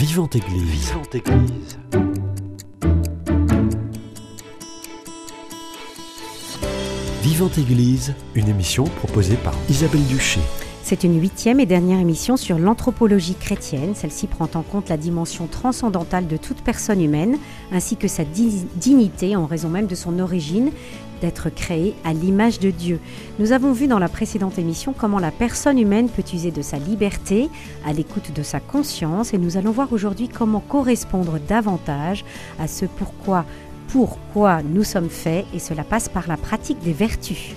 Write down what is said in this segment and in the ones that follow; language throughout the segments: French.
Vivante Église. Vivante Église. Vivante Église, une émission proposée par Isabelle Duché. C'est une 8e et dernière émission sur l'anthropologie chrétienne. Celle-ci prend en compte la dimension transcendantale de toute personne humaine, ainsi que sa dignité en raison même de son origine, d'être créée à l'image de Dieu. Nous avons vu dans la précédente émission comment la personne humaine peut user de sa liberté à l'écoute de sa conscience, et nous allons voir aujourd'hui comment correspondre davantage à ce pourquoi nous sommes faits, et cela passe par la pratique des vertus.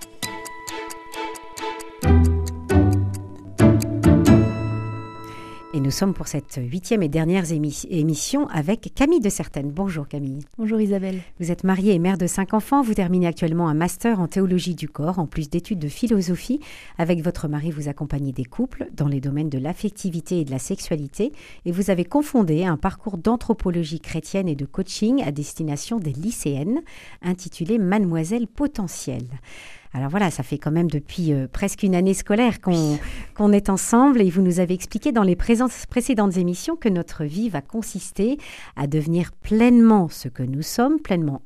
Et nous sommes pour cette 8e et dernière émission avec Camille de Certaine. Bonjour Camille. Bonjour Isabelle. Vous êtes mariée et mère de 5 enfants. Vous terminez actuellement un master en théologie du corps, en plus d'études de philosophie. Avec votre mari, vous accompagnez des couples dans les domaines de l'affectivité et de la sexualité. Et vous avez cofondé un parcours d'anthropologie chrétienne et de coaching à destination des lycéennes, intitulé Mademoiselle Potentielle. Alors voilà, ça fait quand même depuis presque une année scolaire qu'on est ensemble, et vous nous avez expliqué dans les précédentes émissions que notre vie va consister à devenir pleinement ce que nous sommes, pleinement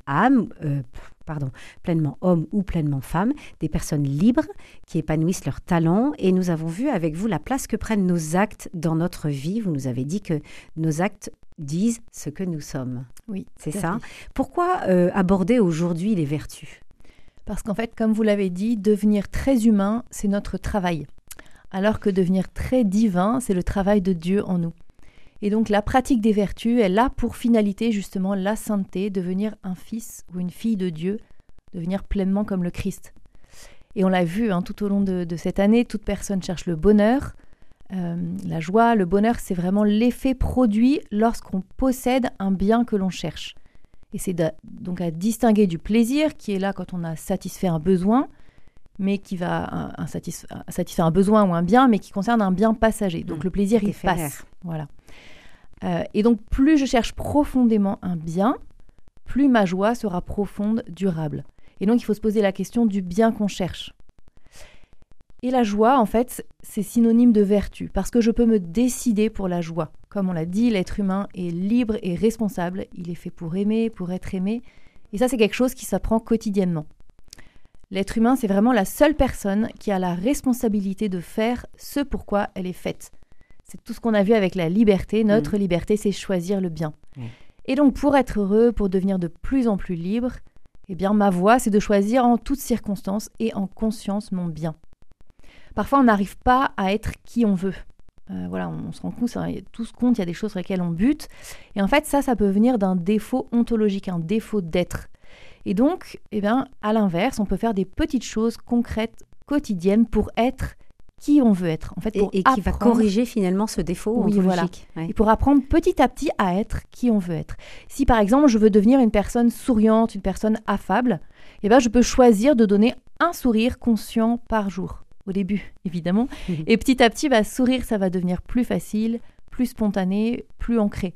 pleinement homme ou pleinement femme, des personnes libres qui épanouissent leurs talents. Et nous avons vu avec vous la place que prennent nos actes dans notre vie. Vous nous avez dit que nos actes disent ce que nous sommes. Oui, c'est ça. Pourquoi aborder aujourd'hui les vertus ? Parce qu'en fait, comme vous l'avez dit, devenir très humain, c'est notre travail. Alors que devenir très divin, c'est le travail de Dieu en nous. Et donc la pratique des vertus, elle a pour finalité justement la sainteté, devenir un fils ou une fille de Dieu, devenir pleinement comme le Christ. Et on l'a vu tout au long de cette année, toute personne cherche le bonheur, la joie. Le bonheur, c'est vraiment l'effet produit lorsqu'on possède un bien que l'on cherche. Et c'est donc à distinguer du plaisir qui est là quand on a satisfait un besoin, mais qui va satisfaire un besoin ou un bien, mais qui concerne un bien passager. Donc le plaisir, il passe. Voilà. Et donc plus je cherche profondément un bien, plus ma joie sera profonde, durable. Et donc il faut se poser la question du bien qu'on cherche. Et la joie, en fait, c'est synonyme de vertu, parce que je peux me décider pour la joie. Comme on l'a dit, l'être humain est libre et responsable. Il est fait pour aimer, pour être aimé. Et ça, c'est quelque chose qui s'apprend quotidiennement. L'être humain, c'est vraiment la seule personne qui a la responsabilité de faire ce pourquoi elle est faite. C'est tout ce qu'on a vu avec la liberté. Notre liberté, c'est choisir le bien. Et donc, pour être heureux, pour devenir de plus en plus libre, eh bien, ma voie, c'est de choisir en toutes circonstances et en conscience mon bien. Parfois, on n'arrive pas à être qui on veut. On se rend compte, tous compte, il y a des choses sur lesquelles on bute. Et en fait, ça peut venir d'un défaut ontologique, un défaut d'être. Et donc, à l'inverse, on peut faire des petites choses concrètes, quotidiennes, pour être qui on veut être. En fait, et qui va corriger finalement ce défaut ontologique. Et pour apprendre petit à petit à être qui on veut être. Si par exemple, je veux devenir une personne souriante, une personne affable, je peux choisir de donner un sourire conscient par jour. Au début, évidemment. Et petit à petit, sourire, ça va devenir plus facile, plus spontané, plus ancré.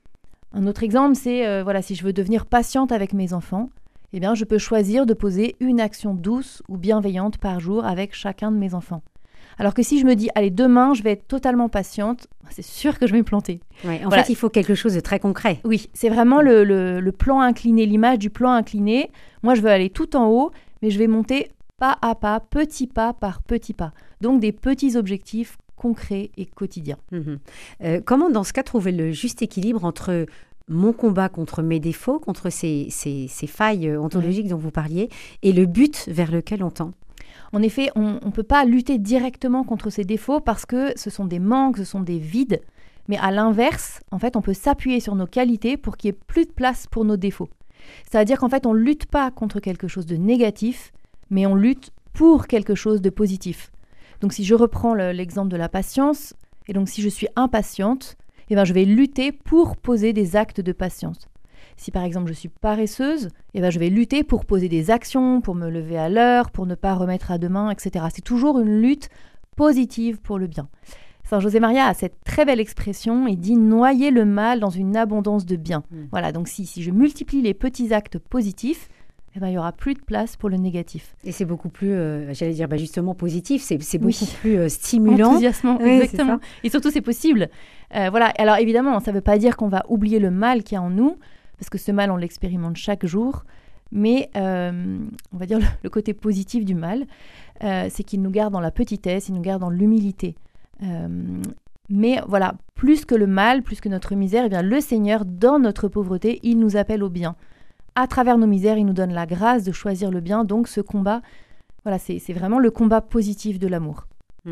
Un autre exemple, c'est, si je veux devenir patiente avec mes enfants, je peux choisir de poser une action douce ou bienveillante par jour avec chacun de mes enfants. Alors que si je me dis, allez, demain, je vais être totalement patiente, c'est sûr que je vais me planter. Ouais, en fait, il faut quelque chose de très concret. Oui, c'est vraiment le plan incliné, l'image du plan incliné. Moi, je veux aller tout en haut, mais je vais monter pas à pas, petit pas par petit pas. Donc des petits objectifs concrets et quotidiens. Comment dans ce cas trouver le juste équilibre entre mon combat contre mes défauts, contre ces failles ontologiques dont vous parliez, et le but vers lequel on tend ? En effet, on ne peut pas lutter directement contre ces défauts parce que ce sont des manques, ce sont des vides. Mais à l'inverse, en fait, on peut s'appuyer sur nos qualités pour qu'il n'y ait plus de place pour nos défauts. C'est-à-dire qu'en fait, on ne lutte pas contre quelque chose de négatif, mais on lutte pour quelque chose de positif. Donc si je reprends l'exemple de la patience, et donc si je suis impatiente, je vais lutter pour poser des actes de patience. Si par exemple je suis paresseuse, je vais lutter pour poser des actions, pour me lever à l'heure, pour ne pas remettre à demain, etc. C'est toujours une lutte positive pour le bien. Saint José Maria a cette très belle expression, il dit « noyer le mal dans une abondance de bien ». Voilà, donc si je multiplie les petits actes positifs, il n'y aura plus de place pour le négatif. Et c'est beaucoup plus, j'allais dire justement positif, c'est beaucoup plus stimulant. Enthousiasmant, exactement. Et surtout, c'est possible. Voilà. Alors évidemment, ça ne veut pas dire qu'on va oublier le mal qu'il y a en nous, parce que ce mal, on l'expérimente chaque jour. Mais on va dire le côté positif du mal, c'est qu'il nous garde dans la petitesse, il nous garde dans l'humilité. Mais voilà, plus que le mal, plus que notre misère, eh bien, le Seigneur, dans notre pauvreté, il nous appelle au bien. À travers nos misères, il nous donne la grâce de choisir le bien. Donc ce combat, voilà, c'est vraiment le combat positif de l'amour.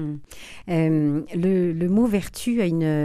Le mot vertu a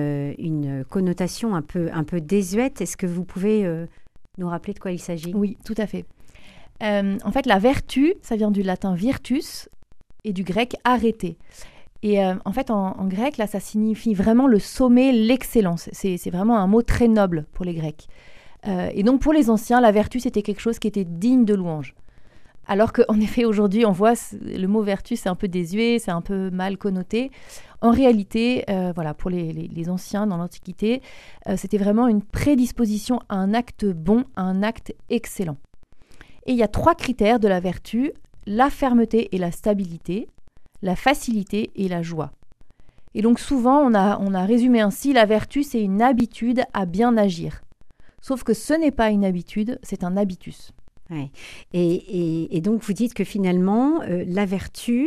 une connotation un peu désuète. Est-ce que vous pouvez nous rappeler de quoi il s'agit ? Oui, tout à fait. En fait, la vertu, ça vient du latin virtus et du grec arrêter. Et en fait, en grec, là, ça signifie vraiment le sommet, l'excellence. C'est vraiment un mot très noble pour les Grecs. Et donc, pour les anciens, la vertu, c'était quelque chose qui était digne de louange. Alors qu'en effet, aujourd'hui, on voit le mot vertu, c'est un peu désuet, c'est un peu mal connoté. En réalité, voilà, pour les anciens dans l'Antiquité, c'était vraiment une prédisposition à un acte bon, à un acte excellent. Et il y a 3 critères de la vertu, la fermeté et la stabilité, la facilité et la joie. Et donc souvent, on a résumé ainsi, la vertu, c'est une habitude à bien agir. Sauf que ce n'est pas une habitude, c'est un habitus. Ouais. Et donc, vous dites que finalement, la vertu,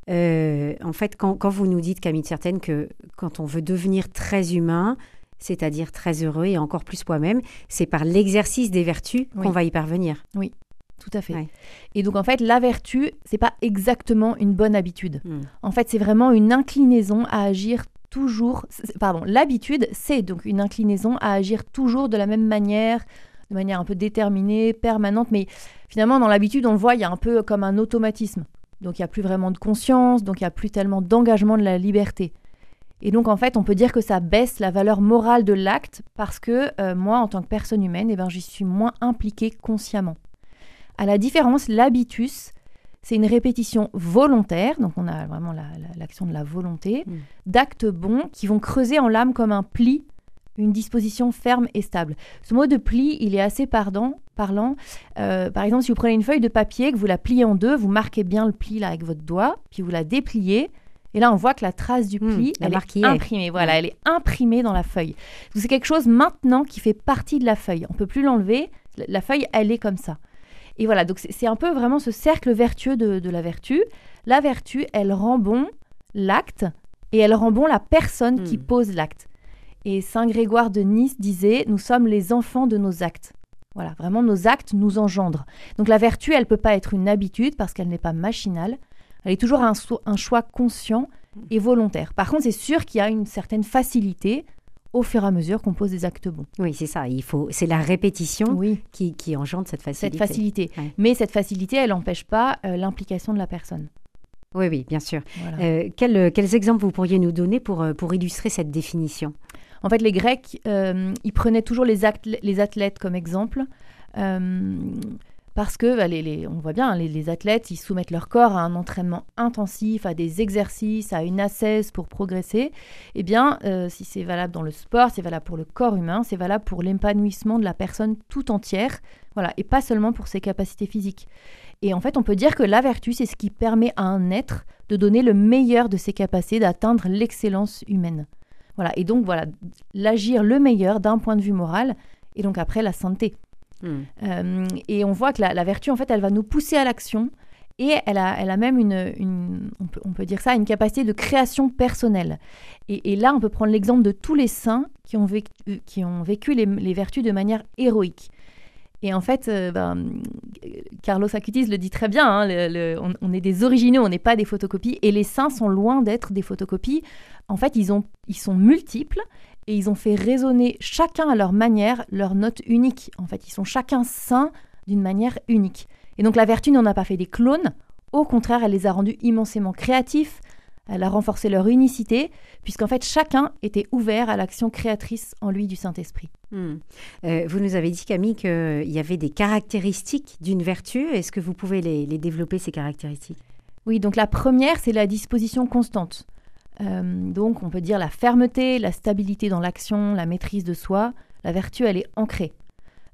en fait, quand vous nous dites, Camille Certaine, que quand on veut devenir très humain, c'est-à-dire très heureux et encore plus soi-même, c'est par l'exercice des vertus qu'on va y parvenir. Oui. Tout à fait. Ouais. Et donc, en fait, la vertu, c'est pas exactement une bonne habitude. En fait, c'est vraiment une inclinaison à agir toujours... l'habitude, c'est donc une inclinaison à agir toujours de la même manière, de manière un peu déterminée, permanente. Mais finalement, dans l'habitude, on le voit, il y a un peu comme un automatisme. Donc, il n'y a plus vraiment de conscience, donc il n'y a plus tellement d'engagement de la liberté. Et donc, en fait, on peut dire que ça baisse la valeur morale de l'acte parce que moi, en tant que personne humaine, eh ben, j'y suis moins impliquée consciemment. À la différence, l'habitus, c'est une répétition volontaire, donc on a vraiment l'action de la volonté, d'actes bons qui vont creuser en l'âme comme un pli, une disposition ferme et stable. Ce mot de pli, il est assez parlant. Par exemple, si vous prenez une feuille de papier, que vous la pliez en deux, vous marquez bien le pli là avec votre doigt, puis vous la dépliez, et là on voit que la trace du pli, elle est imprimée. Voilà, elle est imprimée dans la feuille. Donc, c'est quelque chose maintenant qui fait partie de la feuille. On ne peut plus l'enlever, la feuille, elle est comme ça. Et voilà, donc c'est un peu vraiment ce cercle vertueux de la vertu. La vertu, elle rend bon l'acte et elle rend bon la personne qui pose l'acte. Et Saint Grégoire de Nice disait « Nous sommes les enfants de nos actes ». Voilà, vraiment, nos actes nous engendrent. Donc la vertu, elle ne peut pas être une habitude parce qu'elle n'est pas machinale. Elle est toujours un choix conscient et volontaire. Par contre, c'est sûr qu'il y a une certaine facilité au fur et à mesure qu'on pose des actes bons. Oui, c'est ça. C'est la répétition qui engendre cette facilité. Cette facilité. Ouais. Mais cette facilité, elle n'empêche pas l'implication de la personne. Oui, bien sûr. Voilà. Quels exemples vous pourriez nous donner pour illustrer cette définition ? En fait, les Grecs, ils prenaient toujours les athlètes comme exemple. Parce que, on voit bien, les athlètes, ils soumettent leur corps à un entraînement intensif, à des exercices, à une ascèse pour progresser. Eh bien, si c'est valable dans le sport, c'est valable pour le corps humain, c'est valable pour l'épanouissement de la personne tout entière, voilà, et pas seulement pour ses capacités physiques. Et en fait, on peut dire que la vertu, c'est ce qui permet à un être de donner le meilleur de ses capacités, d'atteindre l'excellence humaine. Voilà, et donc, voilà, l'agir le meilleur d'un point de vue moral, et donc après, la sainteté. Et on voit que la vertu, en fait, elle va nous pousser à l'action et elle a même on peut dire ça, une capacité de création personnelle. Et là, on peut prendre l'exemple de tous les saints qui ont vécu les vertus de manière héroïque. Et en fait, Carlos Acutis le dit très bien, hein, on est des originaux, on n'est pas des photocopies. Et les saints sont loin d'être des photocopies. En fait, ils sont multiples. Et ils ont fait résonner chacun à leur manière leur note unique. En fait, ils sont chacun saints d'une manière unique. Et donc la vertu n'en a pas fait des clones. Au contraire, elle les a rendus immensément créatifs. Elle a renforcé leur unicité, puisqu'en fait, chacun était ouvert à l'action créatrice en lui du Saint-Esprit. Vous nous avez dit, Camille, qu'il y avait des caractéristiques d'une vertu. Est-ce que vous pouvez les développer, ces caractéristiques ? Oui, donc la première, c'est la disposition constante. Donc, on peut dire la fermeté, la stabilité dans l'action, la maîtrise de soi. La vertu, elle est ancrée.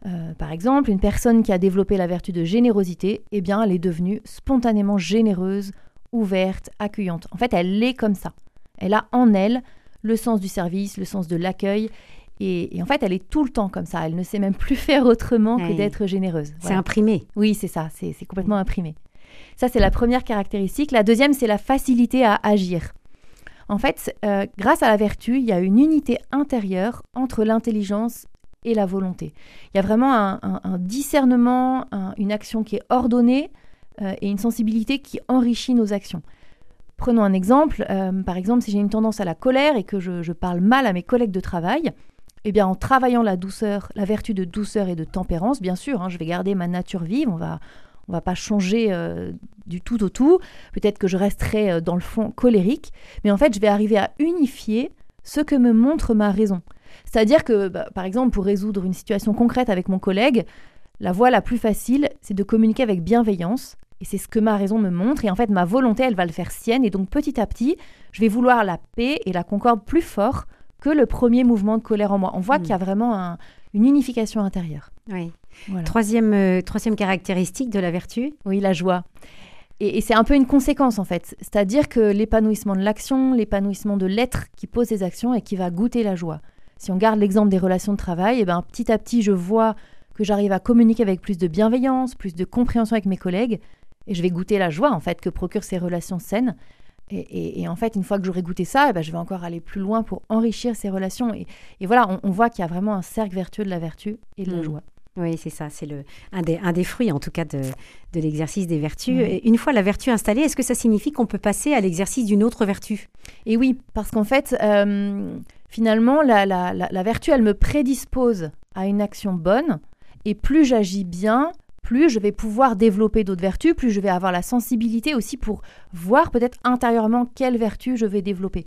Par exemple, une personne qui a développé la vertu de générosité, eh bien, elle est devenue spontanément généreuse, ouverte, accueillante. En fait, elle est comme ça. Elle a en elle le sens du service, le sens de l'accueil. Et en fait, elle est tout le temps comme ça. Elle ne sait même plus faire autrement que d'être généreuse. C'est imprimé. Oui, c'est ça. C'est complètement imprimé. Ça, c'est la première caractéristique. La deuxième, c'est la facilité à agir. En fait, grâce à la vertu, il y a une unité intérieure entre l'intelligence et la volonté. Il y a vraiment un discernement, une action qui est ordonnée et une sensibilité qui enrichit nos actions. Prenons un exemple. Par exemple, si j'ai une tendance à la colère et que je parle mal à mes collègues de travail, eh bien, en travaillant la douceur, la vertu de douceur et de tempérance, bien sûr, je vais garder ma nature vive, on va pas changer du tout au tout. Peut-être que je resterai dans le fond colérique, mais en fait, je vais arriver à unifier ce que me montre ma raison. C'est-à-dire que, par exemple, pour résoudre une situation concrète avec mon collègue, la voie la plus facile, c'est de communiquer avec bienveillance. Et c'est ce que ma raison me montre. Et en fait, ma volonté, elle va le faire sienne. Et donc, petit à petit, je vais vouloir la paix et la concorde plus fort que le premier mouvement de colère en moi. On voit qu'il y a vraiment une unification intérieure. Oui. Voilà. Troisième caractéristique de la vertu. Oui, la joie. Et c'est un peu une conséquence, en fait. C'est-à-dire que l'épanouissement de l'action, l'épanouissement de l'être qui pose ses actions et qui va goûter la joie. Si on garde l'exemple des relations de travail, eh ben, petit à petit, je vois que j'arrive à communiquer avec plus de bienveillance, plus de compréhension avec mes collègues. Et je vais goûter la joie, en fait, que procurent ces relations saines. Et en fait, une fois que j'aurai goûté ça, eh ben, je vais encore aller plus loin pour enrichir ces relations. Et voilà, on voit qu'il y a vraiment un cercle vertueux de la vertu et de la joie. Oui, c'est ça. C'est un des fruits, en tout cas, de l'exercice des vertus. Et une fois la vertu installée, est-ce que ça signifie qu'on peut passer à l'exercice d'une autre vertu ? Et oui, parce qu'en fait, finalement, la vertu, elle me prédispose à une action bonne. Et plus j'agis bien, plus je vais pouvoir développer d'autres vertus, plus je vais avoir la sensibilité aussi pour voir peut-être intérieurement quelle vertu je vais développer.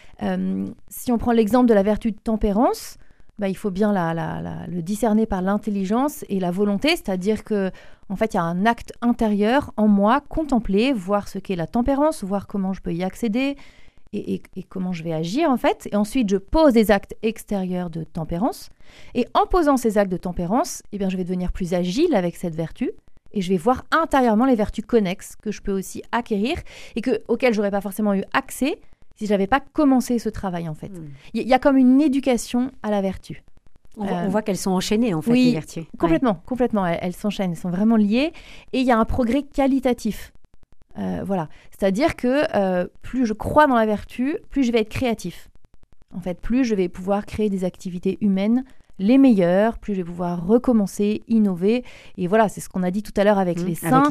Si on prend l'exemple de la vertu de tempérance, il faut bien le discerner par l'intelligence et la volonté, c'est-à-dire que en fait, il y a un acte intérieur en moi, contempler, voir ce qu'est la tempérance, voir comment je peux y accéder et comment je vais agir en fait. Et ensuite, je pose des actes extérieurs de tempérance. Et en posant ces actes de tempérance, eh bien, je vais devenir plus agile avec cette vertu et je vais voir intérieurement les vertus connexes que je peux aussi acquérir et auxquelles je n'aurais pas forcément eu accès si je n'avais pas commencé ce travail, en fait. Il y a comme une éducation à la vertu. On voit qu'elles sont enchaînées, en fait, oui, les vertus. Complètement. Elles s'enchaînent, elles sont vraiment liées. Et il y a un progrès qualitatif. Voilà. C'est-à-dire que plus je crois dans la vertu, plus je vais être créatif. En fait, plus je vais pouvoir créer des activités humaines les meilleures, plus je vais pouvoir recommencer, innover. Et voilà, c'est ce qu'on a dit tout à l'heure avec les saints.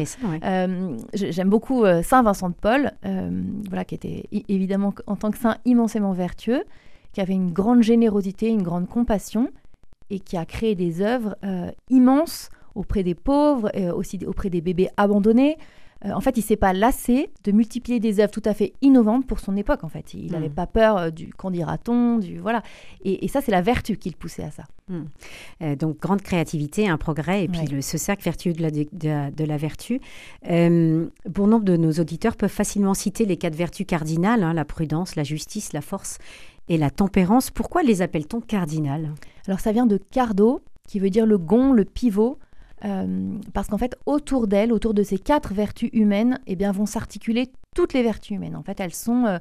J'aime beaucoup Saint Vincent de Paul, qui était évidemment en tant que saint immensément vertueux, qui avait une grande générosité, une grande compassion et qui a créé des œuvres immenses auprès des pauvres, aussi auprès des bébés abandonnés. En fait, il ne s'est pas lassé de multiplier des œuvres tout à fait innovantes pour son époque. En fait, il n'avait pas peur du qu'en dira-t-on, voilà. Et ça, c'est la vertu qui le poussait à ça. Donc, grande créativité, un progrès, et puis ce cercle vertueux de la vertu. Bon nombre de nos auditeurs peuvent facilement citer les 4 vertus cardinales, la prudence, la justice, la force et la tempérance. Pourquoi les appelle-t-on cardinales ? Alors, ça vient de cardo, qui veut dire le gond, le pivot. Parce qu'en fait, autour d'elle, autour de ces 4 vertus humaines, eh bien, vont s'articuler toutes les vertus humaines. En fait, elles sont,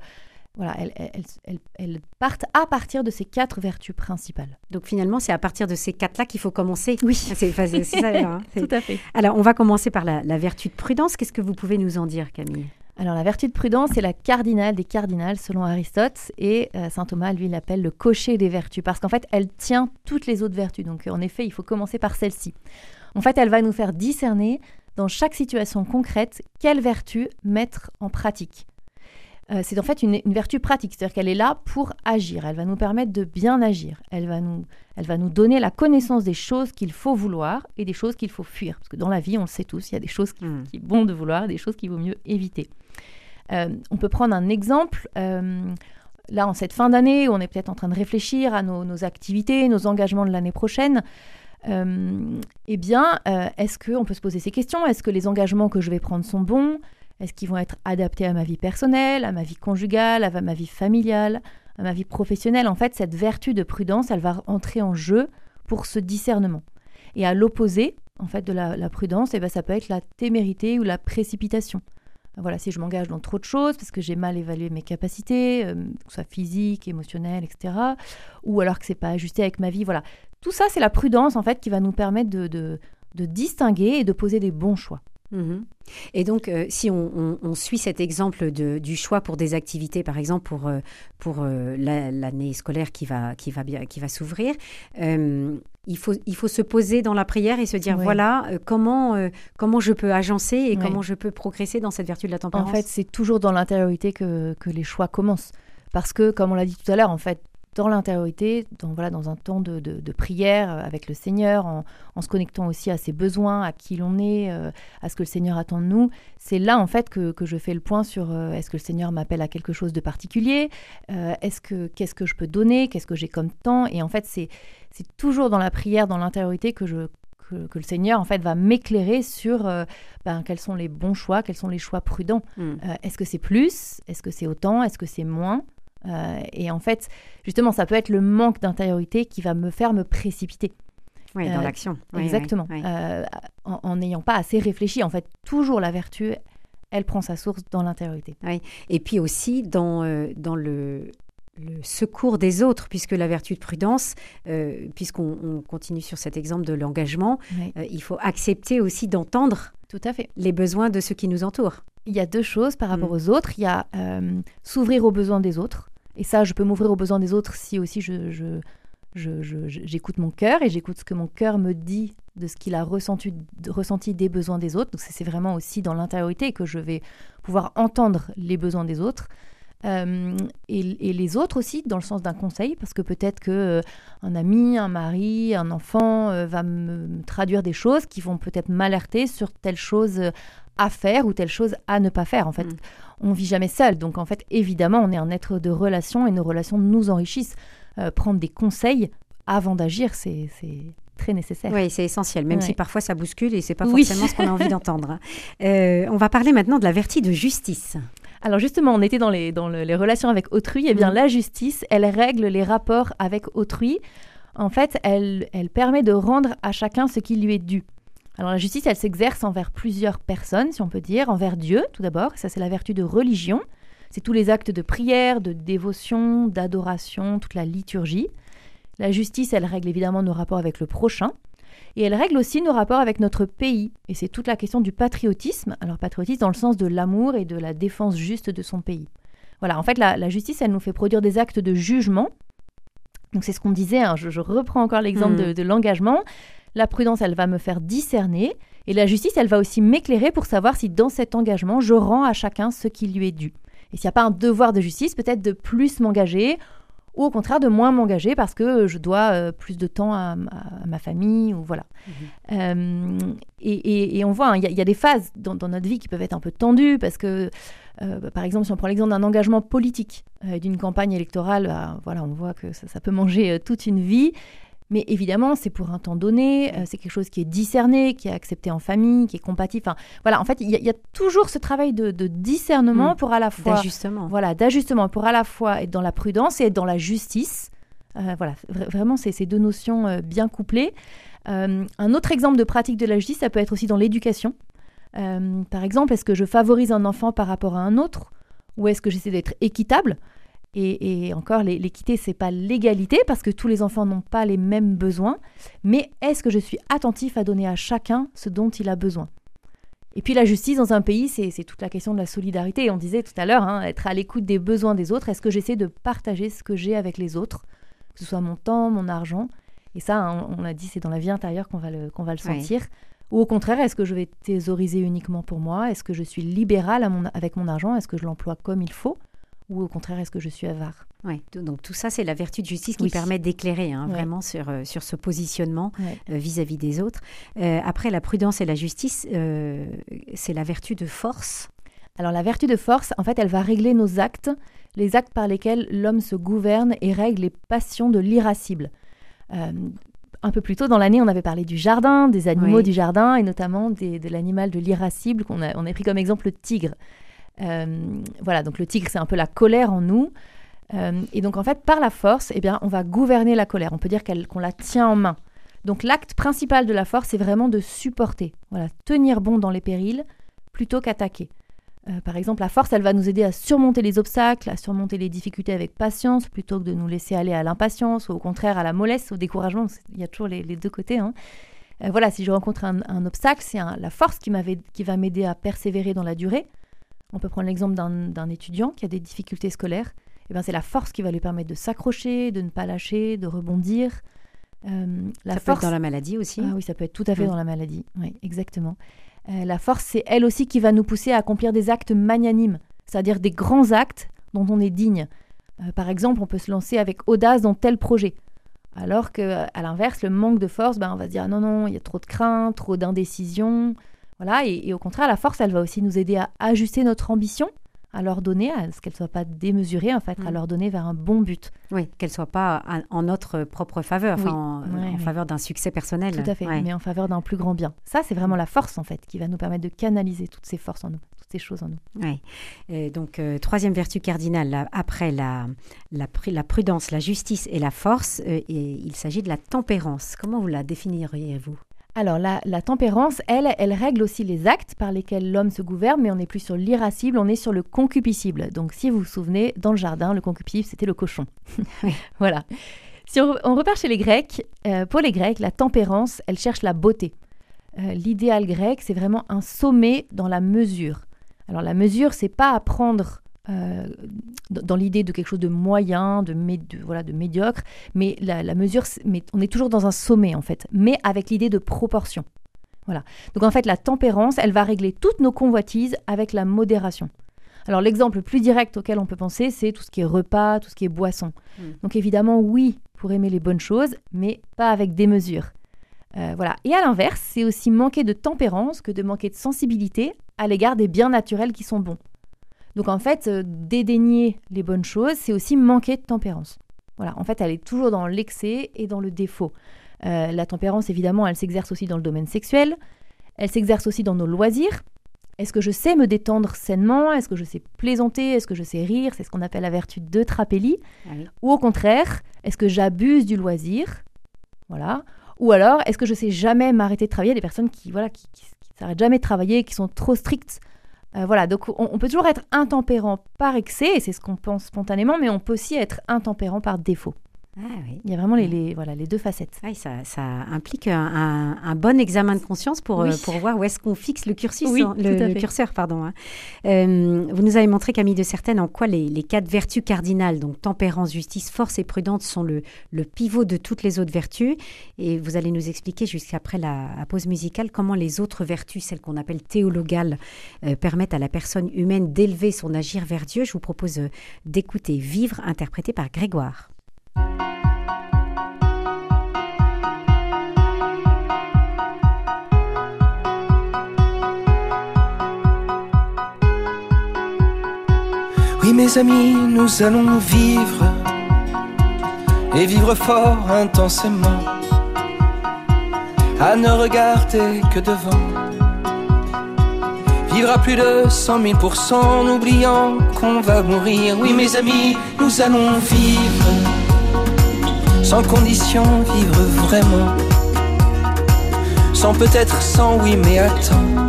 elles partent à partir de ces 4 vertus principales. Donc finalement, c'est à partir de ces 4-là qu'il faut commencer. Oui, c'est ça. Tout à fait. Alors, on va commencer par la vertu de prudence. Qu'est-ce que vous pouvez nous en dire, Camille ? Alors, la vertu de prudence, c'est la cardinale des cardinales, selon Aristote. Et saint Thomas, lui, l'appelle le cocher des vertus. Parce qu'en fait, elle tient toutes les autres vertus. Donc, en effet, il faut commencer par celle-ci. En fait, elle va nous faire discerner dans chaque situation concrète quelle vertu mettre en pratique. C'est en fait une vertu pratique, c'est-à-dire qu'elle est là pour agir. Elle va nous permettre de bien agir. Elle va nous donner la connaissance des choses qu'il faut vouloir et des choses qu'il faut fuir. Parce que dans la vie, on le sait tous, il y a des choses qui est bon de vouloir et des choses qu'il vaut mieux éviter. On peut prendre un exemple. Là, en cette fin d'année, on est peut-être en train de réfléchir à nos activités, nos engagements de l'année prochaine. Est-ce qu'on peut se poser ces questions ? Est-ce que les engagements que je vais prendre sont bons ? Est-ce qu'ils vont être adaptés à ma vie personnelle, à ma vie conjugale, à ma vie familiale, à ma vie professionnelle ? En fait, cette vertu de prudence, elle va entrer en jeu pour ce discernement. Et à l'opposé, en fait, de la prudence, ça peut être la témérité ou la précipitation. Voilà, si je m'engage dans trop de choses parce que j'ai mal évalué mes capacités, que ce soit physiques, émotionnelles, etc., ou alors que c'est pas ajusté avec ma vie, voilà. Tout ça, c'est la prudence, en fait, qui va nous permettre de distinguer et de poser des bons choix. Mmh. Et donc, si on suit cet exemple du choix pour des activités, par exemple pour l'année scolaire qui va s'ouvrir, il faut se poser dans la prière et se dire, voilà, comment je peux agencer et comment je peux progresser dans cette vertu de la tempérance. En fait, c'est toujours dans l'intériorité que les choix commencent. Parce que, comme on l'a dit tout à l'heure, en fait, dans l'intériorité, dans un temps de prière avec le Seigneur, en se connectant aussi à ses besoins, à qui l'on est, à ce que le Seigneur attend de nous, c'est là en fait que je fais le point sur est-ce que le Seigneur m'appelle à quelque chose de particulier, qu'est-ce que je peux donner, qu'est-ce que j'ai comme temps, et en fait c'est toujours dans la prière, dans l'intériorité que le Seigneur en fait va m'éclairer sur quels sont les bons choix, quels sont les choix prudents. Est-ce que c'est plus, est-ce que c'est autant, est-ce que c'est moins? Et en fait, justement, ça peut être le manque d'intériorité qui va me faire me précipiter. Oui, dans l'action. Exactement. Oui. En n'ayant pas assez réfléchi. En fait, toujours la vertu, elle prend sa source dans l'intériorité. Oui. Et puis aussi dans le secours des autres, puisque la vertu de prudence, puisqu'on continue sur cet exemple de l'engagement, il faut accepter aussi d'entendre tout à fait les besoins de ceux qui nous entourent. Il y a deux choses par rapport aux autres. Il y a s'ouvrir aux besoins des autres. Et ça, je peux m'ouvrir aux besoins des autres si aussi j'écoute mon cœur et j'écoute ce que mon cœur me dit de ce qu'il a ressenti des besoins des autres. Donc c'est vraiment aussi dans l'intériorité que je vais pouvoir entendre les besoins des autres. Et les autres aussi, dans le sens d'un conseil, parce que peut-être qu'un ami, un mari, un enfant va me traduire des choses qui vont peut-être m'alerter sur telle chose à faire ou telle chose à ne pas faire. En fait, on vit jamais seul. Donc, en fait, évidemment, on est un être de relation et nos relations nous enrichissent. Prendre des conseils avant d'agir, c'est très nécessaire. Oui, c'est essentiel, même si parfois ça bouscule et c'est pas forcément ce qu'on a envie d'entendre. On va parler maintenant de la vertu de justice. Alors justement, on était dans les relations avec autrui. Eh bien, la justice, elle règle les rapports avec autrui. En fait, elle permet de rendre à chacun ce qui lui est dû. Alors la justice, elle s'exerce envers plusieurs personnes, si on peut dire. Envers Dieu, tout d'abord. Ça, c'est la vertu de religion. C'est tous les actes de prière, de dévotion, d'adoration, toute la liturgie. La justice, elle règle évidemment nos rapports avec le prochain. Et elle règle aussi nos rapports avec notre pays. Et c'est toute la question du patriotisme. Alors patriotisme dans le sens de l'amour et de la défense juste de son pays. Voilà, en fait, la justice, elle nous fait produire des actes de jugement. Donc c'est ce qu'on disait, hein, je reprends encore l'exemple de l'engagement. La prudence, elle va me faire discerner. Et la justice, elle va aussi m'éclairer pour savoir si dans cet engagement, je rends à chacun ce qui lui est dû. Et s'il n'y a pas un devoir de justice, peut-être de plus m'engager, ou au contraire de moins m'engager parce que je dois plus de temps à ma famille, ou voilà. Et on voit, il y a des phases dans notre vie qui peuvent être un peu tendues parce que, par exemple, si on prend l'exemple d'un engagement politique, d'une campagne électorale, voilà, on voit que ça peut manger toute une vie. Mais évidemment, c'est pour un temps donné, c'est quelque chose qui est discerné, qui est accepté en famille, qui est compatible. Enfin, voilà, en fait, il y a toujours ce travail de discernement pour à la fois... D'ajustement. Voilà, d'ajustement pour à la fois être dans la prudence et être dans la justice. Voilà, vraiment, c'est ces deux notions bien couplées. Un autre exemple de pratique de la justice, ça peut être aussi dans l'éducation. Par exemple, est-ce que je favorise un enfant par rapport à un autre, ou est-ce que j'essaie d'être équitable ? Et encore, l'équité, c'est pas l'égalité, parce que tous les enfants n'ont pas les mêmes besoins, mais est-ce que je suis attentif à donner à chacun ce dont il a besoin ? Et puis la justice dans un pays, c'est toute la question de la solidarité. On disait tout à l'heure, être à l'écoute des besoins des autres. Est-ce que j'essaie de partager ce que j'ai avec les autres, que ce soit mon temps, mon argent ? Et ça, on l'a dit, c'est dans la vie intérieure qu'on va le sentir. Ou au contraire, est-ce que je vais thésauriser uniquement pour moi ? Est-ce que je suis libérale avec mon argent ? Est-ce que je l'emploie comme il faut ? Ou au contraire, est-ce que je suis avare ? Oui, donc tout ça, c'est la vertu de justice qui permet d'éclairer vraiment sur ce positionnement vis-à-vis des autres. Après, la prudence et la justice, c'est la vertu de force. Alors la vertu de force, en fait, elle va régler nos actes, les actes par lesquels l'homme se gouverne et règle les passions de l'irascible. Un peu plus tôt dans l'année, on avait parlé du jardin, des animaux du jardin, et notamment de l'animal de l'irascible, on a pris comme exemple le tigre. Voilà, donc le tigre, c'est un peu la colère en nous. Et donc, en fait, par la force, eh bien, on va gouverner la colère. On peut dire qu'on la tient en main. Donc l'acte principal de la force, c'est vraiment de supporter, voilà, tenir bon dans les périls plutôt qu'attaquer. Par exemple, la force, elle va nous aider à surmonter les obstacles, à surmonter les difficultés avec patience, plutôt que de nous laisser aller à l'impatience, ou au contraire à la mollesse, au découragement. Il y a toujours les deux côtés. Voilà, si je rencontre un obstacle, c'est la force qui va m'aider à persévérer dans la durée. On peut prendre l'exemple d'un étudiant qui a des difficultés scolaires. Eh bien, c'est la force qui va lui permettre de s'accrocher, de ne pas lâcher, de rebondir. Ça peut être dans la maladie aussi. Ah oui, ça peut être tout à fait dans la maladie. Oui, exactement. La force, c'est elle aussi qui va nous pousser à accomplir des actes magnanimes, c'est-à-dire des grands actes dont on est digne. Par exemple, on peut se lancer avec audace dans tel projet. Alors qu'à l'inverse, le manque de force, on va se dire non, il y a trop de crainte, trop d'indécision. Voilà, et au contraire, la force, elle va aussi nous aider à ajuster notre ambition, à l'ordonner, à ce qu'elle ne soit pas démesurée, en fait, à l'ordonner vers un bon but. Oui, qu'elle ne soit pas en notre propre faveur, en faveur d'un succès personnel. Tout à fait, mais en faveur d'un plus grand bien. Ça, c'est vraiment la force, en fait, qui va nous permettre de canaliser toutes ces forces en nous, toutes ces choses en nous. Oui. Donc, troisième vertu cardinale, après la prudence, la justice et la force, il s'agit de la tempérance. Comment vous la définiriez-vous ? Alors, la tempérance, elle règle aussi les actes par lesquels l'homme se gouverne, mais on n'est plus sur l'irascible, on est sur le concupiscible. Donc, si vous vous souvenez, dans le jardin, le concupiscible, c'était le cochon. Voilà. Si on repart chez les Grecs, pour les Grecs, la tempérance, elle cherche la beauté. L'idéal grec, c'est vraiment un sommet dans la mesure. Alors, la mesure, c'est pas apprendre dans l'idée de quelque chose de moyen, de médiocre, mais la mesure, mais on est toujours dans un sommet en fait, mais avec l'idée de proportion. Voilà. Donc en fait, la tempérance, elle va régler toutes nos convoitises avec la modération. Alors l'exemple le plus direct auquel on peut penser, c'est tout ce qui est repas, tout ce qui est boisson. Donc évidemment, oui, pour aimer les bonnes choses, mais pas avec démesure. Voilà. Et à l'inverse, c'est aussi manquer de tempérance que de manquer de sensibilité à l'égard des biens naturels qui sont bons. Donc en fait, dédaigner les bonnes choses, c'est aussi manquer de tempérance. Voilà, en fait, elle est toujours dans l'excès et dans le défaut. La tempérance, évidemment, elle s'exerce aussi dans le domaine sexuel. Elle s'exerce aussi dans nos loisirs. Est-ce que je sais me détendre sainement ? Est-ce que je sais plaisanter ? Est-ce que je sais rire ? C'est ce qu'on appelle la vertu de Trapelli. Oui. Ou au contraire, est-ce que j'abuse du loisir ? Voilà. Ou alors, est-ce que je sais jamais m'arrêter de travailler ? Des personnes qui s'arrêtent jamais de travailler, qui sont trop strictes. Voilà, donc on peut toujours être intempérant par excès, et c'est ce qu'on pense spontanément, mais on peut aussi être intempérant par défaut. Ah, oui. Il y a vraiment les deux facettes. Oui, ça implique un bon examen de conscience pour voir où est-ce qu'on fixe le curseur. Vous nous avez montré, Camille de Certaines, en quoi les 4 vertus cardinales, donc tempérance, justice, force et prudence, sont le pivot de toutes les autres vertus. Et vous allez nous expliquer, jusqu'après la pause musicale, comment les autres vertus, celles qu'on appelle théologales, permettent à la personne humaine d'élever son agir vers Dieu. Je vous propose d'écouter Vivre, interprété par Grégoire. Oui, mes amis, nous allons vivre, et vivre fort intensément, à ne regarder que devant. Vivre à plus de 100 000%, en oubliant qu'on va mourir. Oui, mes amis, nous allons vivre, sans condition, vivre vraiment, sans peut-être, sans oui, mais à temps.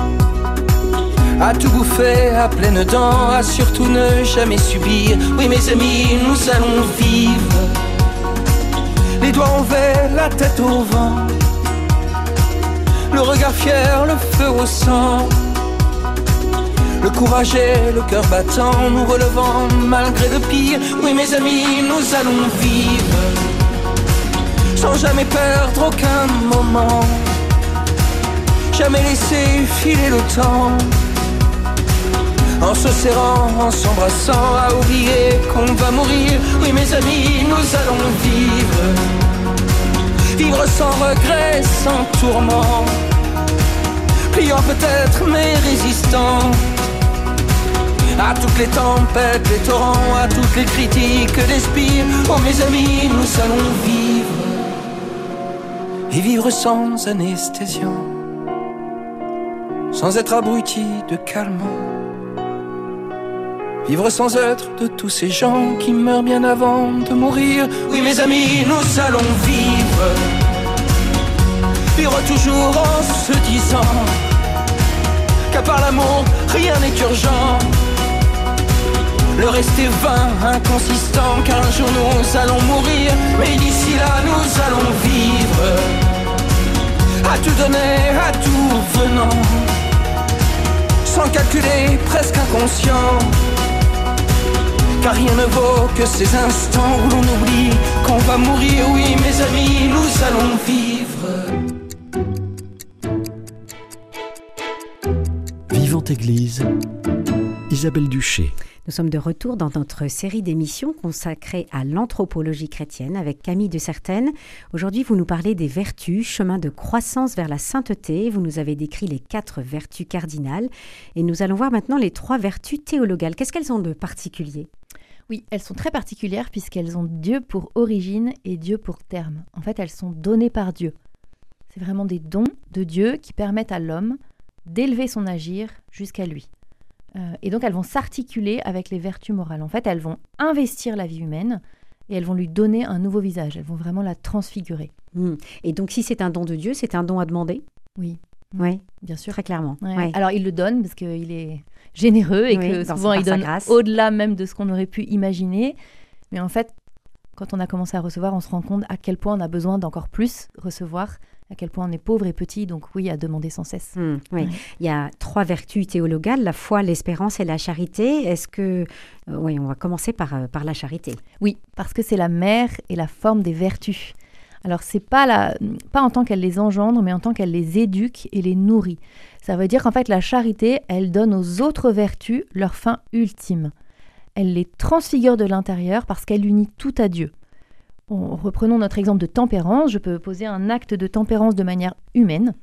À tout bouffer à pleines dents, à surtout ne jamais subir. Oui, mes amis, nous allons vivre, les doigts en verre, la tête au vent, le regard fier, le feu au sang, le courage et le cœur battant, nous relevant malgré le pire. Oui, mes amis, nous allons vivre, sans jamais perdre aucun moment, jamais laisser filer le temps, en se serrant, en s'embrassant, à oublier qu'on va mourir. Oui, mes amis, nous allons vivre, vivre sans regret, sans tourment, pliant peut-être mais résistant à toutes les tempêtes, les torrents, à toutes les critiques des spires. Oh, mes amis, nous allons vivre, et vivre sans anesthésiant, sans être abruti de calmant, vivre sans être de tous ces gens qui meurent bien avant de mourir. Oui, mes amis, nous allons vivre, vivre toujours en se disant qu'à part l'amour, rien n'est urgent. Le reste est vain, inconsistant, car un jour nous allons mourir, mais d'ici là nous allons vivre, à tout donner, à tout venant, sans calculer, presque inconscient, car rien ne vaut que ces instants où l'on oublie qu'on va mourir. Oui mes amis, nous allons vivre. Vivante Église, Isabelle Duché. Nous sommes de retour dans notre série d'émissions consacrée à l'anthropologie chrétienne avec Camille de Certaine. Aujourd'hui, vous nous parlez des vertus, chemin de croissance vers la sainteté. Vous nous avez décrit les 4 vertus cardinales et nous allons voir maintenant les 3 vertus théologales. Qu'est-ce qu'elles ont de particulier ? Oui, elles sont très particulières puisqu'elles ont Dieu pour origine et Dieu pour terme. En fait, elles sont données par Dieu. C'est vraiment des dons de Dieu qui permettent à l'homme d'élever son agir jusqu'à lui. Et donc, elles vont s'articuler avec les vertus morales. En fait, elles vont investir la vie humaine et elles vont lui donner un nouveau visage. Elles vont vraiment la transfigurer. Et donc, si c'est un don de Dieu, c'est un don à demander ? Oui. Oui, bien sûr. Très clairement. Ouais. Ouais. Alors, il le donne parce qu'il est généreux et que souvent, il donne au-delà même de ce qu'on aurait pu imaginer. Mais en fait, quand on a commencé à recevoir, on se rend compte à quel point on a besoin d'encore plus recevoir, à quel point on est pauvre et petit, donc oui, à demander sans cesse. Oui. Ouais. Il y a 3 vertus théologales, la foi, l'espérance et la charité. Est-ce que... oui, on va commencer par la charité. Oui, parce que c'est la mère et la forme des vertus. Alors, c'est pas en tant qu'elle les engendre, mais en tant qu'elle les éduque et les nourrit. Ça veut dire qu'en fait, la charité, elle donne aux autres vertus leur fin ultime. Elle les transfigure de l'intérieur parce qu'elle unit tout à Dieu. Reprenons notre exemple de tempérance. Je peux poser un acte de tempérance de manière humaine,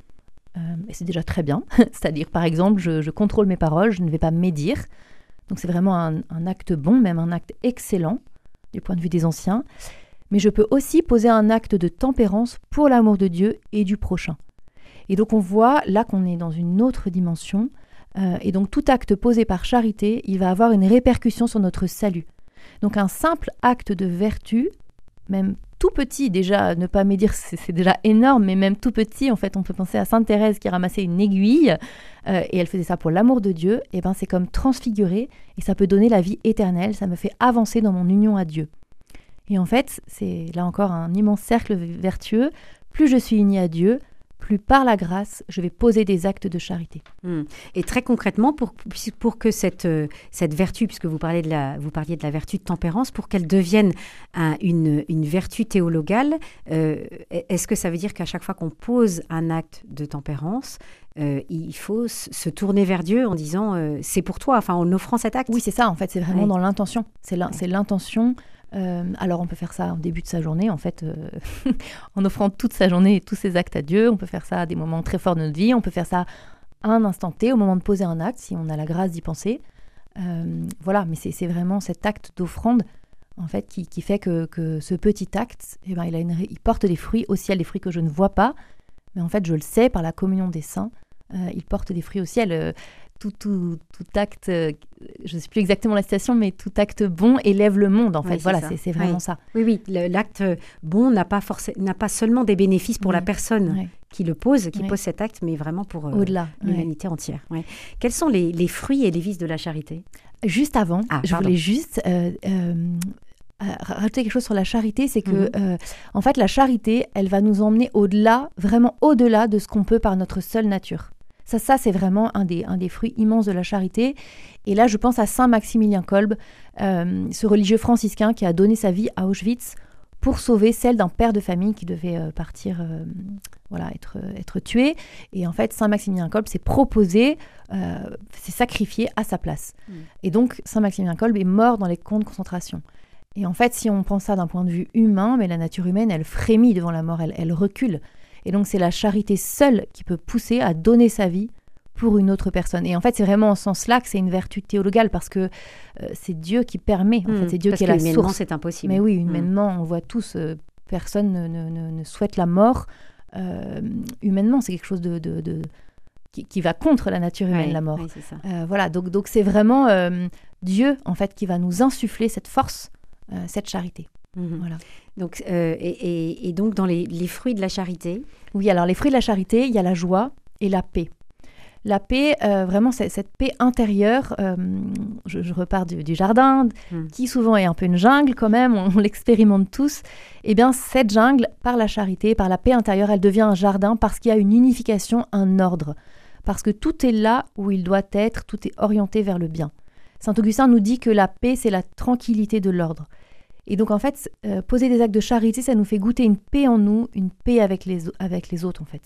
et c'est déjà très bien. C'est-à-dire, par exemple, je contrôle mes paroles, je ne vais pas médire. Donc, c'est vraiment un acte bon, même un acte excellent, du point de vue des anciens. Mais je peux aussi poser un acte de tempérance pour l'amour de Dieu et du prochain. Et donc, on voit là qu'on est dans une autre dimension. Et donc, tout acte posé par charité, il va avoir une répercussion sur notre salut. Donc, un simple acte de vertu, même tout petit, déjà, ne pas médire, c'est déjà énorme, mais même tout petit, en fait, on peut penser à Sainte Thérèse qui ramassait une aiguille, et elle faisait ça pour l'amour de Dieu, et ben c'est comme transfigurer, et ça peut donner la vie éternelle, ça me fait avancer dans mon union à Dieu. Et en fait, c'est là encore un immense cercle vertueux. Plus je suis unie à Dieu, plus par la grâce, je vais poser des actes de charité. Et très concrètement, pour que cette vertu, puisque vous parliez de la vertu de tempérance, pour qu'elle devienne une vertu théologale, est-ce que ça veut dire qu'à chaque fois qu'on pose un acte de tempérance, il faut se tourner vers Dieu en disant c'est pour toi, enfin en offrant cet acte? Oui, c'est ça, en fait, c'est vraiment dans l'intention. C'est l'intention. Alors on peut faire ça en début de sa journée, en fait, en offrant toute sa journée et tous ses actes à Dieu. On peut faire ça à des moments très forts de notre vie. On peut faire ça à un instant T, au moment de poser un acte, si on a la grâce d'y penser. Voilà, mais c'est vraiment cet acte d'offrande, en fait, qui fait que ce petit acte, eh ben, il porte des fruits au ciel, des fruits que je ne vois pas, mais en fait, je le sais par la communion des saints. Il porte des fruits au ciel. Tout acte, je ne sais plus exactement la citation, mais tout acte bon élève le monde, en fait. Oui, voilà, c'est vraiment ça. Oui, l'acte bon n'a pas seulement des bénéfices pour la personne qui le pose, pose cet acte, mais vraiment pour au-delà, l'humanité entière. Quels sont les fruits et les vices de la charité? Juste avant, je voulais juste rajouter quelque chose sur la charité, c'est que en fait, la charité, elle va nous emmener au-delà, vraiment au-delà de ce qu'on peut par notre seule nature. Ça, c'est vraiment un des fruits immenses de la charité. Et là, je pense à Saint Maximilien Kolbe, ce religieux franciscain qui a donné sa vie à Auschwitz pour sauver celle d'un père de famille qui devait partir, être tué. Et en fait, Saint Maximilien Kolbe s'est proposé, s'est sacrifié à sa place. Et donc, Saint Maximilien Kolbe est mort dans les camps de concentration. Et en fait, si on pense ça d'un point de vue humain, mais la nature humaine, elle frémit devant la mort, elle recule. Et donc, c'est la charité seule qui peut pousser à donner sa vie pour une autre personne. Et en fait, c'est vraiment en ce sens-là que c'est une vertu théologale, parce que c'est Dieu qui permet. En fait, c'est Dieu qui est la source. Humainement, c'est impossible. Mais oui, humainement, on voit tous, personne ne souhaite la mort. Humainement, c'est quelque chose qui va contre la nature humaine, la mort. Oui, c'est ça. Voilà, donc c'est vraiment Dieu, en fait, qui va nous insuffler cette force, cette charité. Voilà. Donc, et donc, dans les fruits de la charité. Oui, alors les fruits de la charité, il y a la joie et la paix. La paix, vraiment, c'est cette paix intérieure. Je repars du jardin, qui souvent est un peu une jungle quand même, on l'expérimente tous. Eh bien, cette jungle, par la charité, par la paix intérieure, elle devient un jardin parce qu'il y a une unification, un ordre. Parce que tout est là où il doit être, tout est orienté vers le bien. Saint Augustin nous dit que la paix, c'est la tranquillité de l'ordre. Et donc, en fait, poser des actes de charité, ça nous fait goûter une paix en nous, une paix avec les autres, en fait.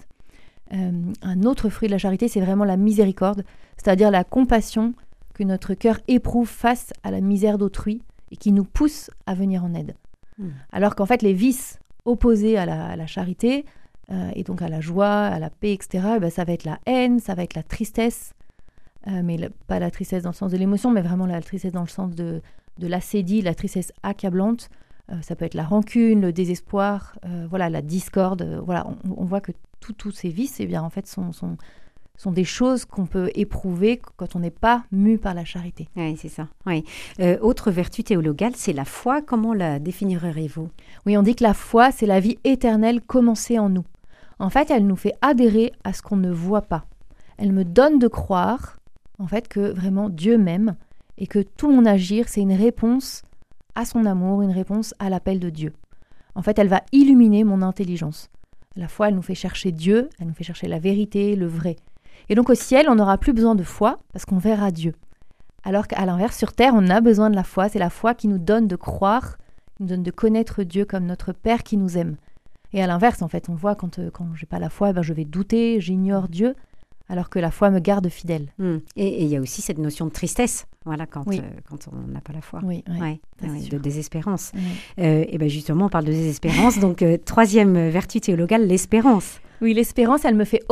Un autre fruit de la charité, c'est vraiment la miséricorde, c'est-à-dire la compassion que notre cœur éprouve face à la misère d'autrui et qui nous pousse à venir en aide. Alors qu'en fait, les vices opposés à la charité, et donc à la joie, à la paix, etc., ça va être la haine, ça va être la tristesse, mais pas la tristesse dans le sens de l'émotion, mais vraiment la tristesse dans le sens de l'acédie, la tristesse accablante. Ça peut être la rancune, le désespoir, la discorde. On voit que tous ces vices, eh bien, en fait, sont des choses qu'on peut éprouver quand on n'est pas mu par la charité. Oui, c'est ça. Oui. Autre vertu théologale, c'est la foi. Comment la définiriez-vous ? Oui, on dit que la foi, c'est la vie éternelle commencée en nous. En fait, elle nous fait adhérer à ce qu'on ne voit pas. Elle me donne de croire, en fait, que vraiment Dieu m'aime et que tout mon agir, c'est une réponse à son amour, une réponse à l'appel de Dieu. En fait, elle va illuminer mon intelligence. La foi, elle nous fait chercher Dieu, elle nous fait chercher la vérité, le vrai. Et donc au ciel, on n'aura plus besoin de foi parce qu'on verra Dieu. Alors qu'à l'inverse, sur terre, on a besoin de la foi. C'est la foi qui nous donne de croire, qui nous donne de connaître Dieu comme notre Père qui nous aime. Et à l'inverse, en fait, on voit quand j'ai pas la foi, je vais douter, j'ignore Dieu, alors que la foi me garde fidèle. Et il y a aussi cette notion de tristesse, quand on n'a pas la foi. Oui, de désespérance. Et bien justement, on parle de désespérance. Donc, troisième vertu théologale, l'espérance. Oui, l'espérance, elle me fait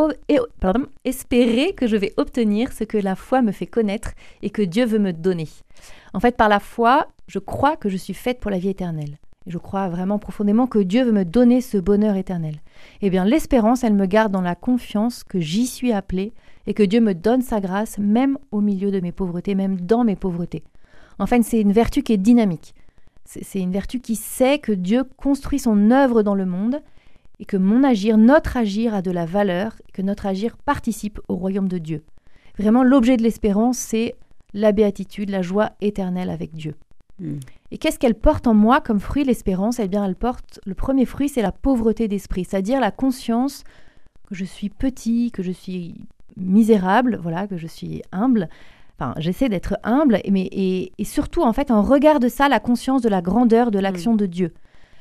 espérer que je vais obtenir ce que la foi me fait connaître et que Dieu veut me donner. En fait, par la foi, je crois que je suis faite pour la vie éternelle. Et je crois vraiment profondément que Dieu veut me donner ce bonheur éternel. Eh bien, l'espérance, elle me garde dans la confiance que j'y suis appelée et que Dieu me donne sa grâce, même au milieu de mes pauvretés, même dans mes pauvretés. En fait, c'est une vertu qui est dynamique. C'est une vertu qui sait que Dieu construit son œuvre dans le monde et que notre agir a de la valeur et que notre agir participe au royaume de Dieu. Vraiment, l'objet de l'espérance, c'est la béatitude, la joie éternelle avec Dieu. Et qu'est-ce qu'elle porte en moi comme fruit, l'espérance ? Eh bien, elle porte, le premier fruit, c'est la pauvreté d'esprit, c'est-à-dire la conscience que je suis petit, que je suis misérable, que je suis humble. Enfin, j'essaie d'être humble, et surtout, en fait, en regard de ça, la conscience de la grandeur de l'action de Dieu.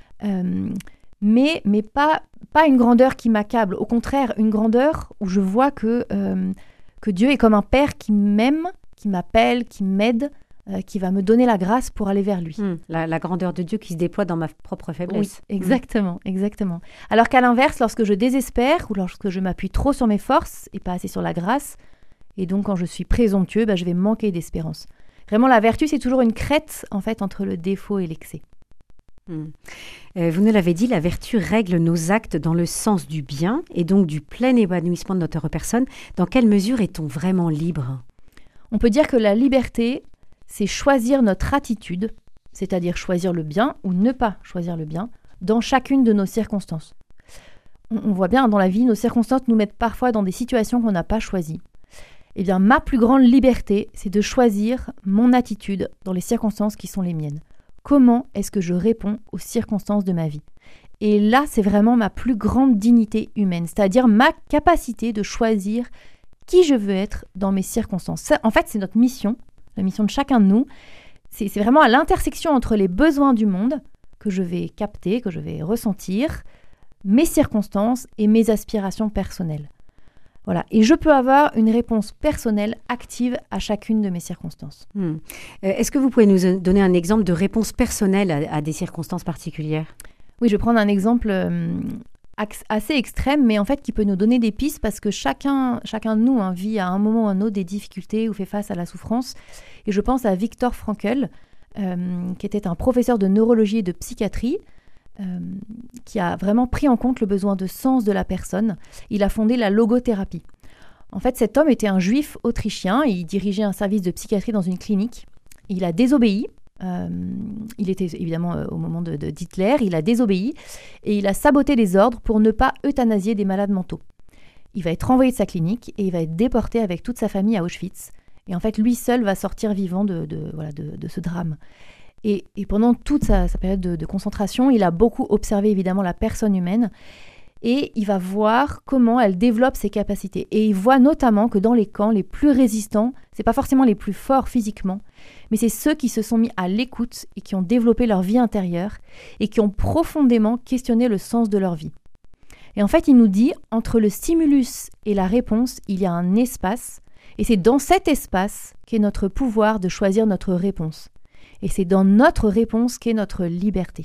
Mais pas une grandeur qui m'accable, au contraire, une grandeur où je vois que Dieu est comme un père qui m'aime, qui m'appelle, qui m'aide, qui va me donner la grâce pour aller vers lui. La grandeur de Dieu qui se déploie dans ma propre faiblesse. Oui, exactement. Alors qu'à l'inverse, lorsque je désespère ou lorsque je m'appuie trop sur mes forces et pas assez sur la grâce, et donc quand je suis présomptueux, je vais manquer d'espérance. Vraiment, la vertu, c'est toujours une crête, en fait, entre le défaut et l'excès. Vous nous l'avez dit, la vertu règle nos actes dans le sens du bien et donc du plein épanouissement de notre personne. Dans quelle mesure est-on vraiment libre ? On peut dire que la liberté, c'est choisir notre attitude, c'est-à-dire choisir le bien ou ne pas choisir le bien, dans chacune de nos circonstances. On voit bien dans la vie, nos circonstances nous mettent parfois dans des situations qu'on n'a pas choisies. Eh bien, ma plus grande liberté, c'est de choisir mon attitude dans les circonstances qui sont les miennes. Comment est-ce que je réponds aux circonstances de ma vie ? Et là, c'est vraiment ma plus grande dignité humaine, c'est-à-dire ma capacité de choisir qui je veux être dans mes circonstances. Ça, en fait, c'est notre mission, la mission de chacun de nous. C'est vraiment à l'intersection entre les besoins du monde que je vais capter, que je vais ressentir, mes circonstances et mes aspirations personnelles. Voilà. Et je peux avoir une réponse personnelle active à chacune de mes circonstances. Est-ce que vous pouvez nous donner un exemple de réponse personnelle à des circonstances particulières ? Oui, je vais prendre un exemple assez extrême, mais en fait qui peut nous donner des pistes parce que chacun de nous vit à un moment ou à un autre des difficultés ou fait face à la souffrance. Et je pense à Viktor Frankl, qui était un professeur de neurologie et de psychiatrie, qui a vraiment pris en compte le besoin de sens de la personne. Il a fondé la logothérapie. En fait, cet homme était un juif autrichien, il dirigeait un service de psychiatrie dans une clinique. Il a désobéi il était évidemment au moment d'Hitler, il a désobéi et il a saboté les ordres pour ne pas euthanasier des malades mentaux. Il va être renvoyé de sa clinique et il va être déporté avec toute sa famille à Auschwitz. Et en fait, lui seul va sortir vivant de ce drame. Et pendant toute sa période de concentration, il a beaucoup observé évidemment la personne humaine et il va voir comment elle développe ses capacités. Et il voit notamment que dans les camps, les plus résistants, c'est pas forcément les plus forts physiquement, mais c'est ceux qui se sont mis à l'écoute et qui ont développé leur vie intérieure et qui ont profondément questionné le sens de leur vie. Et en fait, il nous dit, entre le stimulus et la réponse, il y a un espace, et c'est dans cet espace qu'est notre pouvoir de choisir notre réponse. Et c'est dans notre réponse qu'est notre liberté.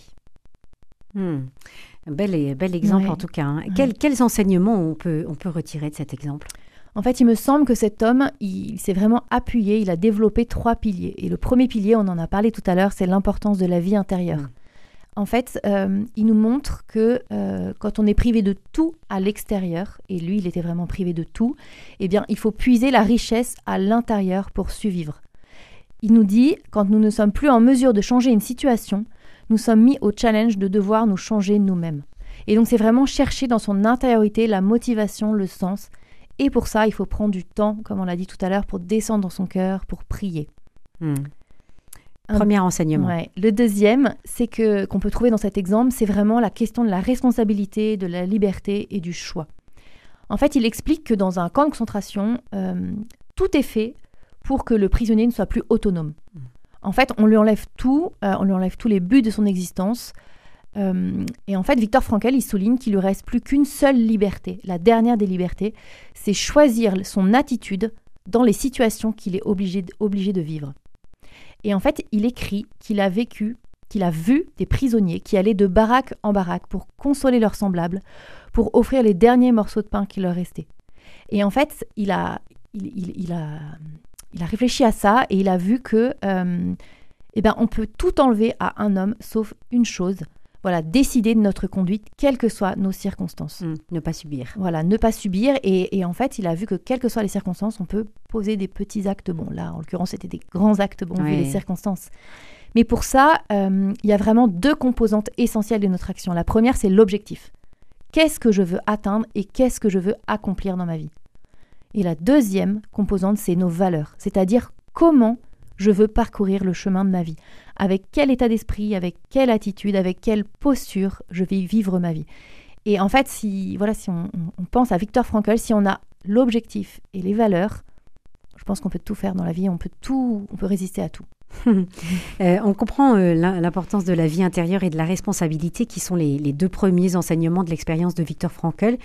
Bel exemple en tout cas. Hein. Quels enseignements on peut retirer de cet exemple ? En fait, il me semble que cet homme, il s'est vraiment appuyé, il a développé 3 piliers. Et le premier pilier, on en a parlé tout à l'heure, c'est l'importance de la vie intérieure. En fait, il nous montre que quand on est privé de tout à l'extérieur, et lui, il était vraiment privé de tout, eh bien, il faut puiser la richesse à l'intérieur pour survivre. Il nous dit, quand nous ne sommes plus en mesure de changer une situation, nous sommes mis au challenge de devoir nous changer nous-mêmes. Et donc, c'est vraiment chercher dans son intériorité la motivation, le sens. Et pour ça, il faut prendre du temps, comme on l'a dit tout à l'heure, pour descendre dans son cœur, pour prier. Premier enseignement. Ouais. Le deuxième, c'est qu'on peut trouver dans cet exemple, c'est vraiment la question de la responsabilité, de la liberté et du choix. En fait, il explique que dans un camp de concentration, tout est fait pour que le prisonnier ne soit plus autonome. En fait, on lui enlève tout, on lui enlève tous les buts de son existence. Et en fait, Viktor Frankl, il souligne qu'il ne lui reste plus qu'une seule liberté, la dernière des libertés, c'est choisir son attitude dans les situations qu'il est obligé de vivre. Et en fait, il écrit qu'il a vu des prisonniers qui allaient de baraque en baraque pour consoler leurs semblables, pour offrir les derniers morceaux de pain qui leur restaient. Et en fait, il a réfléchi à ça et il a vu que on peut tout enlever à un homme sauf une chose. Voilà, décider de notre conduite, quelles que soient nos circonstances. Ne pas subir. Voilà, ne pas subir. Et en fait, il a vu que quelles que soient les circonstances, on peut poser des petits actes bons. Là, en l'occurrence, c'était des grands actes bons vu les circonstances. Mais pour ça, il y a vraiment 2 composantes essentielles de notre action. La première, c'est l'objectif. Qu'est-ce que je veux atteindre et qu'est-ce que je veux accomplir dans ma vie ? Et la deuxième composante, c'est nos valeurs. C'est-à-dire comment je veux parcourir le chemin de ma vie. Avec quel état d'esprit, avec quelle attitude, avec quelle posture je vais vivre ma vie. Et en fait, si on pense à Viktor Frankl, si on a l'objectif et les valeurs, je pense qu'on peut tout faire dans la vie, on peut résister à tout. On comprend l'importance de la vie intérieure et de la responsabilité qui sont les 2 premiers enseignements de l'expérience de Viktor Frankl.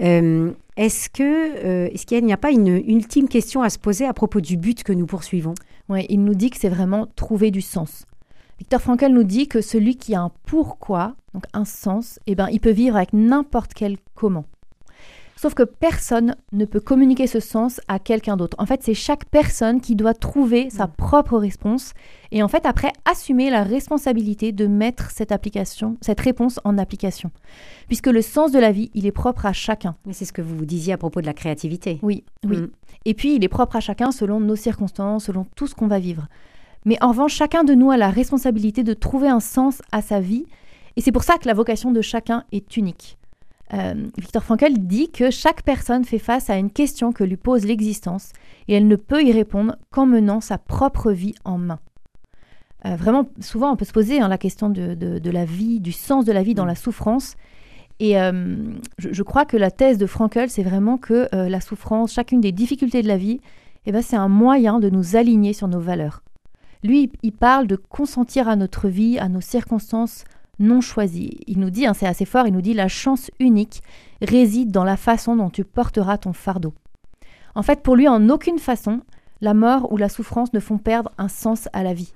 Est-ce qu'il n'y a pas une ultime question à se poser à propos du but que nous poursuivons ? Oui, il nous dit que c'est vraiment trouver du sens. Viktor Frankl nous dit que celui qui a un pourquoi, donc un sens, il peut vivre avec n'importe quel comment. Sauf que personne ne peut communiquer ce sens à quelqu'un d'autre. En fait, c'est chaque personne qui doit trouver sa propre réponse et en fait, après, assumer la responsabilité de mettre cette réponse en application. Puisque le sens de la vie, il est propre à chacun. Mais c'est ce que vous disiez à propos de la créativité. Oui. Et puis, il est propre à chacun selon nos circonstances, selon tout ce qu'on va vivre. Mais en revanche, chacun de nous a la responsabilité de trouver un sens à sa vie. Et c'est pour ça que la vocation de chacun est unique. Viktor Frankl dit que chaque personne fait face à une question que lui pose l'existence et elle ne peut y répondre qu'en menant sa propre vie en main. Vraiment, souvent, on peut se poser la question de la vie, du sens de la vie dans la souffrance. Et je crois que la thèse de Frankl, c'est vraiment que la souffrance, chacune des difficultés de la vie, c'est un moyen de nous aligner sur nos valeurs. Lui, il parle de consentir à notre vie, à nos circonstances non choisies. Il nous dit, c'est assez fort, il nous dit « La chance unique réside dans la façon dont tu porteras ton fardeau ». En fait, pour lui, en aucune façon, la mort ou la souffrance ne font perdre un sens à la vie.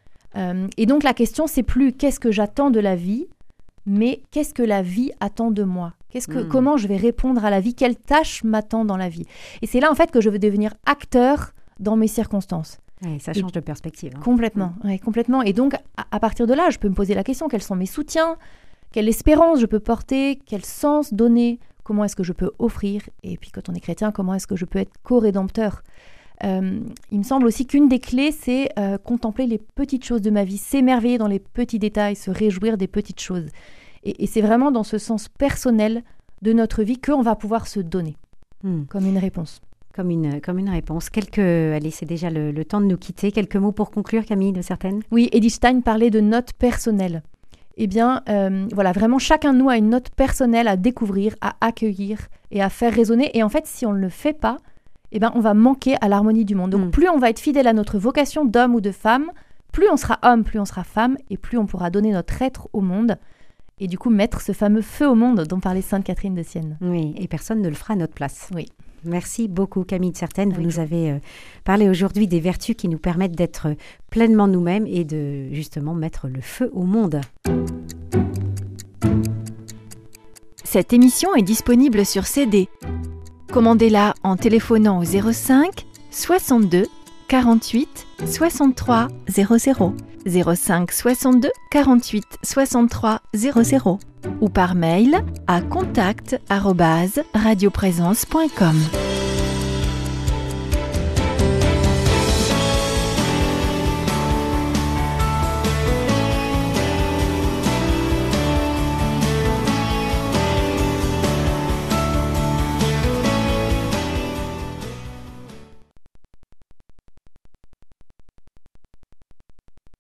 Et donc, la question, c'est plus « Qu'est-ce que j'attends de la vie ?» mais qu'est-ce que la vie attend de moi ? Comment je vais répondre à la vie ? Quelle tâche m'attend dans la vie ? Et c'est là, en fait, que je veux devenir acteur dans mes circonstances. Ouais, ça change de perspective. Hein. Complètement, complètement. Et donc, à partir de là, je peux me poser la question, quels sont mes soutiens ? Quelle espérance je peux porter ? Quel sens donner ? Comment est-ce que je peux offrir ? Et puis, quand on est chrétien, comment est-ce que je peux être co-rédempteur ? il me semble aussi qu'une des clés, c'est contempler les petites choses de ma vie, s'émerveiller dans les petits détails, se réjouir des petites choses. Et c'est vraiment dans ce sens personnel de notre vie qu'on va pouvoir se donner comme une réponse. Comme une réponse. Allez, c'est déjà le temps de nous quitter. Quelques mots pour conclure, Camille de Certaines ? Oui, Edith Stein parlait de notes personnelles. Eh bien, voilà, vraiment, chacun de nous a une note personnelle à découvrir, à accueillir et à faire résonner. Et en fait, si on ne le fait pas, eh ben, on va manquer à l'harmonie du monde. Donc, plus on va être fidèle à notre vocation d'homme ou de femme, plus on sera homme, plus on sera femme, et plus on pourra donner notre être au monde. Et du coup, mettre ce fameux feu au monde dont parlait Sainte Catherine de Sienne. Oui, et personne ne le fera à notre place. Oui. Merci beaucoup, Camille de Certaines. Vous nous avez parlé aujourd'hui des vertus qui nous permettent d'être pleinement nous-mêmes et de justement mettre le feu au monde. Cette émission est disponible sur CD. Commandez-la en téléphonant au 05 62 48 63 00. 05 62 48 63 00 ou par mail à contact@radioprésence.com.